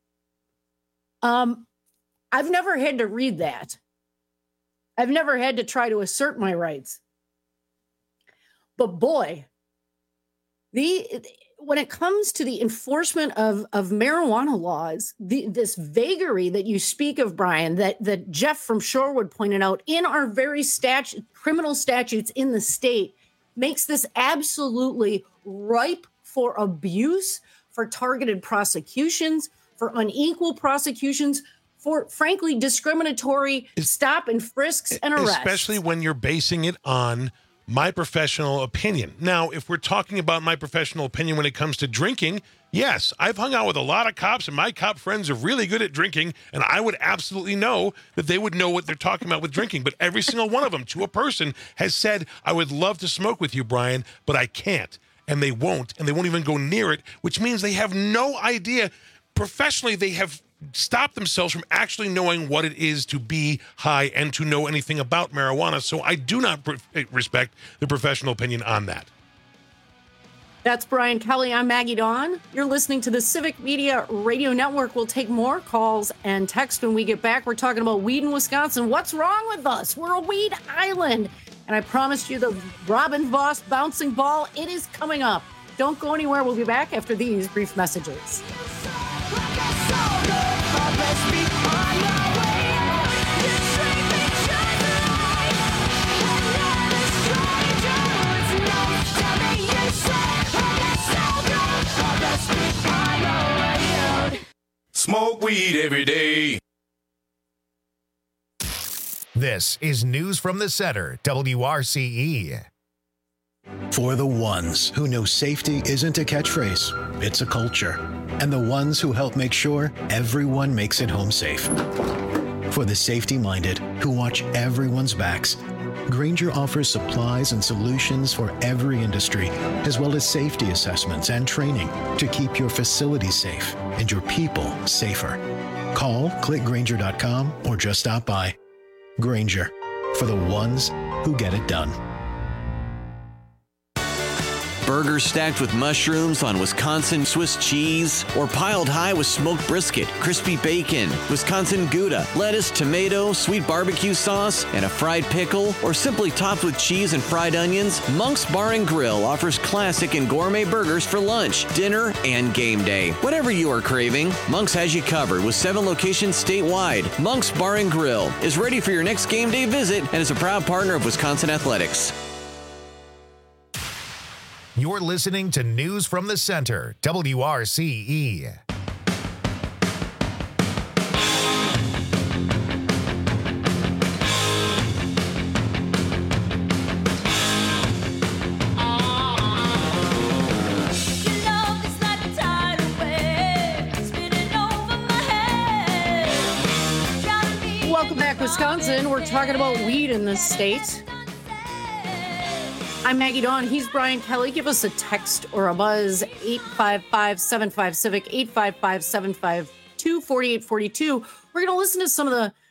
I've never had to read that. I've never had to try to assert my rights. But boy, when it comes to the enforcement of marijuana laws, this vagary that you speak of, Brian, that Jeff from Shorewood pointed out in our very criminal statutes in the state, makes this absolutely ripe for abuse, for targeted prosecutions, for unequal prosecutions, for, frankly, discriminatory stop and frisks and arrests. Especially when you're basing it on my professional opinion. Now, if we're talking about my professional opinion when it comes to drinking, yes, I've hung out with a lot of cops, and my cop friends are really good at drinking, and I would absolutely know that they would know what they're talking about with drinking. But every single one of them, to a person, has said, I would love to smoke with you, Brian, but I can't. And they won't even go near it, which means they have no idea. Professionally, they have stopped themselves from actually knowing what it is to be high and to know anything about marijuana. So I do not respect the professional opinion on that. That's Brian Kelly. I'm Maggie Dawn. You're listening to the Civic Media Radio Network. We'll take more calls and text when we get back. We're talking about weed in Wisconsin. What's wrong with us? We're a weed island. And I promised you the Robin Voss bouncing ball. It is coming up. Don't go anywhere. We'll be back after these brief messages. Smoke weed every day. This is News from the Center, WRCE. For the ones who know safety isn't a catchphrase, it's a culture. And the ones who help make sure everyone makes it home safe. For the safety-minded who watch everyone's backs, Grainger offers supplies and solutions for every industry, as well as safety assessments and training to keep your facilities safe and your people safer. Call, click Grainger.com, or just stop by. Grainger, for the ones who get it done. Burgers stacked with mushrooms on Wisconsin Swiss cheese, or piled high with smoked brisket, crispy bacon, Wisconsin Gouda, lettuce, tomato, sweet barbecue sauce, and a fried pickle, or simply topped with cheese and fried onions, Monk's Bar and Grill offers classic and gourmet burgers for lunch, dinner, and game day. Whatever you are craving, Monk's has you covered with 7 locations statewide. Monk's Bar and Grill is ready for your next game day visit and is a proud partner of Wisconsin Athletics. You're listening to News from the Center, WRCE. Welcome back, Wisconsin. We're talking about weed in this state. I'm Maggie Dawn. He's Brian Kelly. Give us a text or a buzz, 855-75-CIVIC, 855-752-4842. We're going to listen to some of the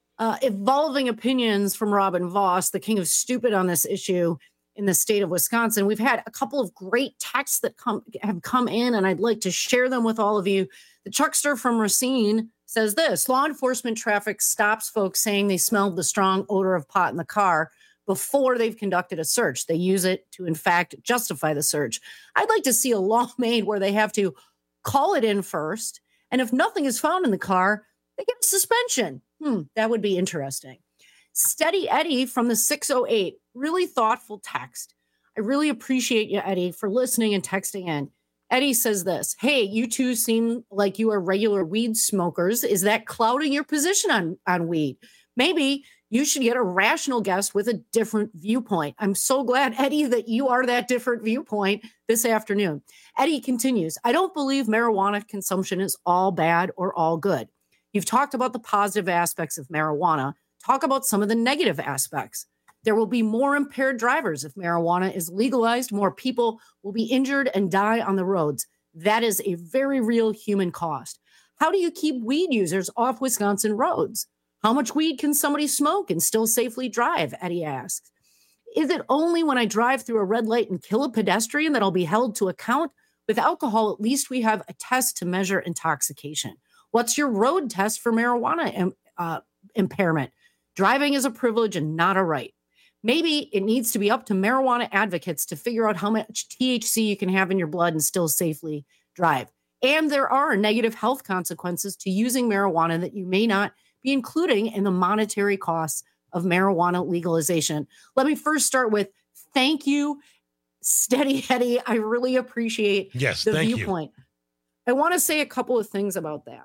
evolving opinions from Robin Voss, the king of stupid on this issue in the state of Wisconsin. We've had a couple of great texts that have come in, and I'd like to share them with all of you. The Chuckster from Racine says this: law enforcement traffic stops folks saying they smelled the strong odor of pot in the car before they've conducted a search. They use it to, in fact, justify the search. I'd like to see a law made where they have to call it in first, and if nothing is found in the car, they get a suspension. That would be interesting. Steady Eddie from the 608, really thoughtful text. I really appreciate you, Eddie, for listening and texting in. Eddie says this: hey, you two seem like you are regular weed smokers. Is that clouding your position on weed? Maybe you should get a rational guest with a different viewpoint. I'm so glad, Eddie, that you are that different viewpoint this afternoon. Eddie continues: I don't believe marijuana consumption is all bad or all good. You've talked about the positive aspects of marijuana. Talk about some of the negative aspects. There will be more impaired drivers if marijuana is legalized. More people will be injured and die on the roads. That is a very real human cost. How do you keep weed users off Wisconsin roads? How much weed can somebody smoke and still safely drive? Eddie asks. Is it only when I drive through a red light and kill a pedestrian that I'll be held to account? With alcohol, at least we have a test to measure intoxication. What's your road test for marijuana impairment? Driving is a privilege and not a right. Maybe it needs to be up to marijuana advocates to figure out how much THC you can have in your blood and still safely drive. And there are negative health consequences to using marijuana that you may not be including in the monetary costs of marijuana legalization. Let me first start with thank you, Steady Eddie. I really appreciate the viewpoint. I want to say a couple of things about that.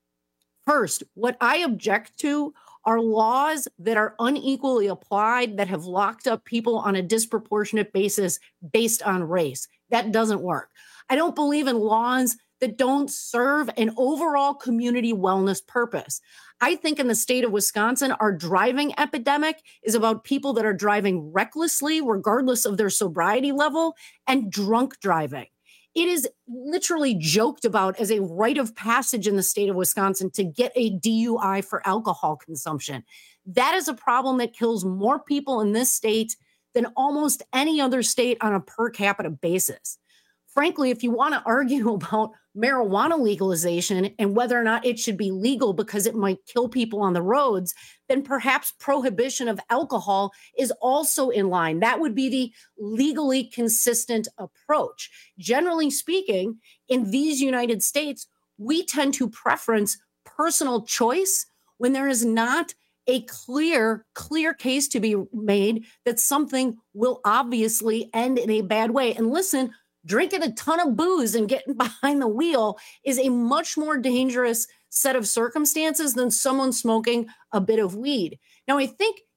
First, what I object to are laws that are unequally applied, that have locked up people on a disproportionate basis based on race. That doesn't work. I don't believe in laws that don't serve an overall community wellness purpose. I think in the state of Wisconsin, our driving epidemic is about people that are driving recklessly, regardless of their sobriety level, and drunk driving. It is literally joked about as a rite of passage in the state of Wisconsin to get a DUI for alcohol consumption. That is a problem that kills more people in this state than almost any other state on a per capita basis. Frankly, if you want to argue about marijuana legalization and whether or not it should be legal because it might kill people on the roads, then perhaps prohibition of alcohol is also in line. That would be the legally consistent approach. Generally speaking, in these United States, we tend to preference personal choice when there is not a clear case to be made that something will obviously end in a bad way. And listen, drinking a ton of booze and getting behind the wheel is a much more dangerous set of circumstances than someone smoking a bit of weed. Now, I think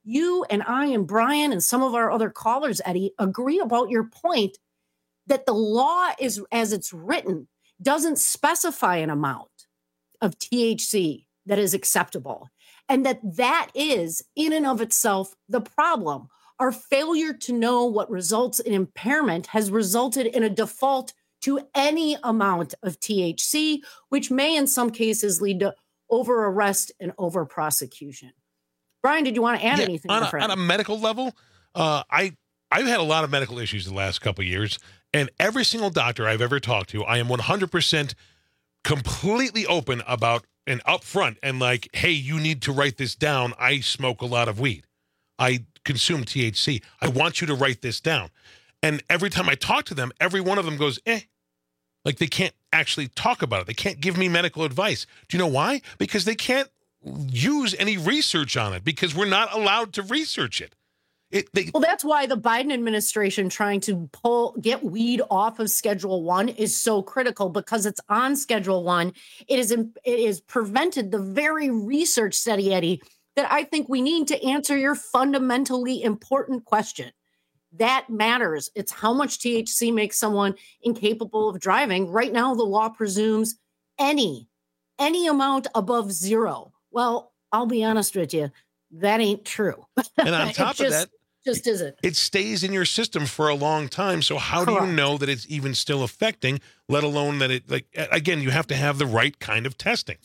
you and I and Brian and some of our other callers, Eddie, agree about your point that the law is, as it's written, doesn't specify an amount of THC that is acceptable. And that is, in and of itself, the problem. Our failure to know what results in impairment has resulted in a default to any amount of THC, which may in some cases lead to over-arrest and over-prosecution. Brian, did you want to add anything? On a medical level, I've had a lot of medical issues the last couple of years, and every single doctor I've ever talked to, I am 100% completely open about and upfront and like, hey, you need to write this down. I smoke a lot of weed. I consume THC. I want you to write this down. And every time I talk to them, every one of them goes, like they can't actually talk about it. They can't give me medical advice. Do you know why? Because they can't use any research on it because we're not allowed to research it. Well, that's why the Biden administration trying to get weed off of Schedule 1 is so critical, because it's on Schedule 1. It is prevented the very research study, Eddie, that I think we need to answer your fundamentally important question. That matters. It's how much THC makes someone incapable of driving. Right now, the law presumes any amount above 0. Well, I'll be honest with you, that ain't true. And on top of that, just isn't. It stays in your system for a long time. So how do you know that it's even still affecting, let alone that it, like, again, you have to have the right kind of testing.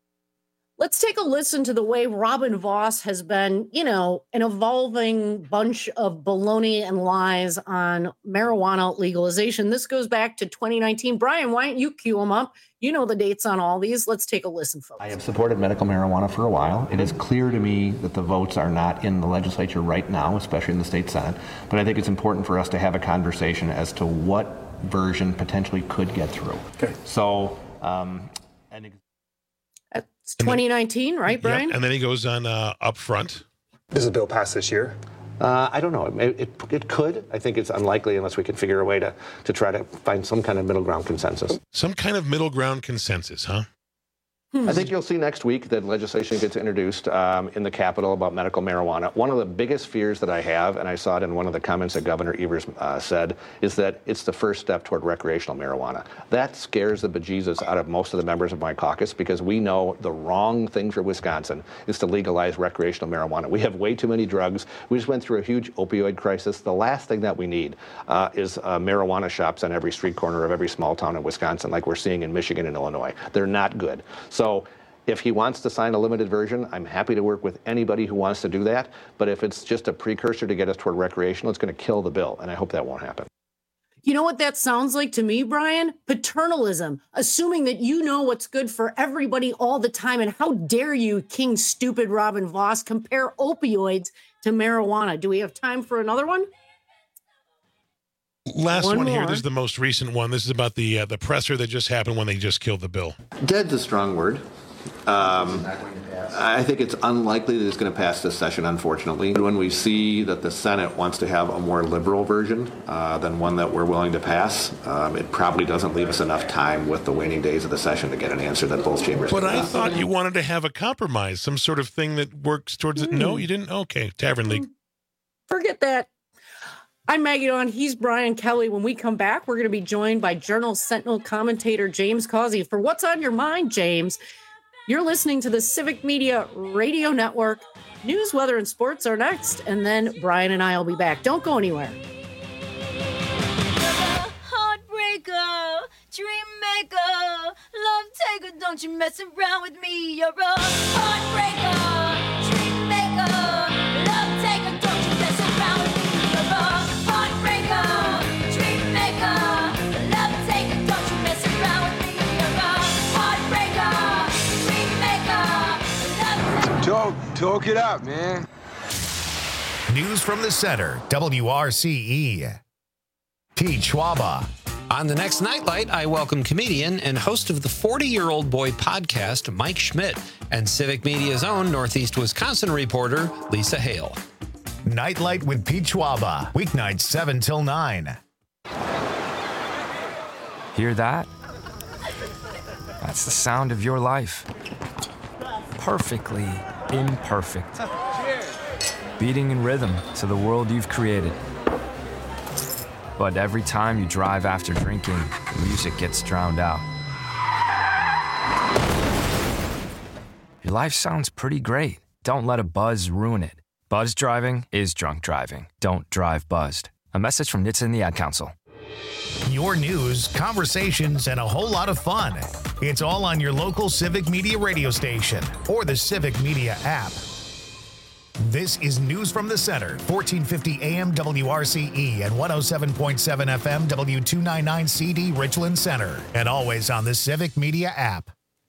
Let's take a listen to the way Robin Vos has been, an evolving bunch of baloney and lies on marijuana legalization. This goes back to 2019. Brian, why don't you cue them up? You know the dates on all these. Let's take a listen, folks. I have supported medical marijuana for a while. It is clear to me that the votes are not in the legislature right now, especially in the state Senate. But I think it's important for us to have a conversation as to what version potentially could get through. Okay. So, it's 2019, right, Brian? Yep. And then he goes on up front. Does the bill pass this year? I don't know. It could. I think it's unlikely unless we can figure a way to try to find some kind of middle ground consensus. Some kind of middle ground consensus, huh? I think you'll see next week that legislation gets introduced in the Capitol about medical marijuana. One of the biggest fears that I have, and I saw it in one of the comments that Governor Evers said, is that it's the first step toward recreational marijuana. That scares the bejesus out of most of the members of my caucus, because we know the wrong thing for Wisconsin is to legalize recreational marijuana. We have way too many drugs. We just went through a huge opioid crisis. The last thing that we need is marijuana shops on every street corner of every small town in Wisconsin, like we're seeing in Michigan and Illinois. They're not good. So if he wants to sign a limited version, I'm happy to work with anybody who wants to do that. But if it's just a precursor to get us toward recreational, it's going to kill the bill. And I hope that won't happen. You know what that sounds like to me, Brian? Paternalism, assuming that you know what's good for everybody all the time. And how dare you, King Stupid Robin Vos, compare opioids to marijuana? Do we have time for another one? Last one here. This is the most recent one. This is about the presser that just happened when they just killed the bill. Dead's a strong word. I think it's unlikely that it's going to pass this session, unfortunately. When we see that the Senate wants to have a more liberal version than one that we're willing to pass, it probably doesn't leave us enough time with the waning days of the session to get an answer that both chambers But can I pass. thought you wanted to have a compromise, some sort of thing that works towards it. No, you didn't? Okay, Tavern League. Forget that. I'm Maggie Dawn. He's Brian Kelly. When we come back, we're going to be joined by Journal Sentinel commentator James Causey for What's on Your Mind, James. You're listening to the Civic Media Radio Network. News, weather, and sports are next, and then Brian and I will be back. Don't go anywhere. Heartbreaker, dream maker, love taker, don't you mess around with me. You're a heartbreaker, dream maker, love taker, don't you mess around with me. You're a heartbreaker, dream maker, love taker, don't you mess around with me. You're a heartbreaker, dream maker, love taker. Talk it out, man. News from the center, WRCE. Pete Schwaba. On the next Nightlight, I welcome comedian and host of the 40-Year-Old Boy podcast, Mike Schmidt, and Civic Media's own Northeast Wisconsin reporter, Lisa Hale. Nightlight with Pete Schwaba, weeknights 7 till 9. Hear that? That's the sound of your life. Perfectly imperfect. beating in rhythm to the world you've created. But every time you drive after drinking, the music gets drowned out. Your life sounds pretty great. Don't let a buzz ruin it. Buzz driving is drunk driving. Don't drive buzzed. A message from NHTSA and the Ad Council. Your news, conversations, and a whole lot of fun. It's all on your local Civic Media radio station or the Civic Media app. This is News from the Center, 1450 AM WRCE and 107.7 FM W299CD Richland Center, and always on the Civic Media app.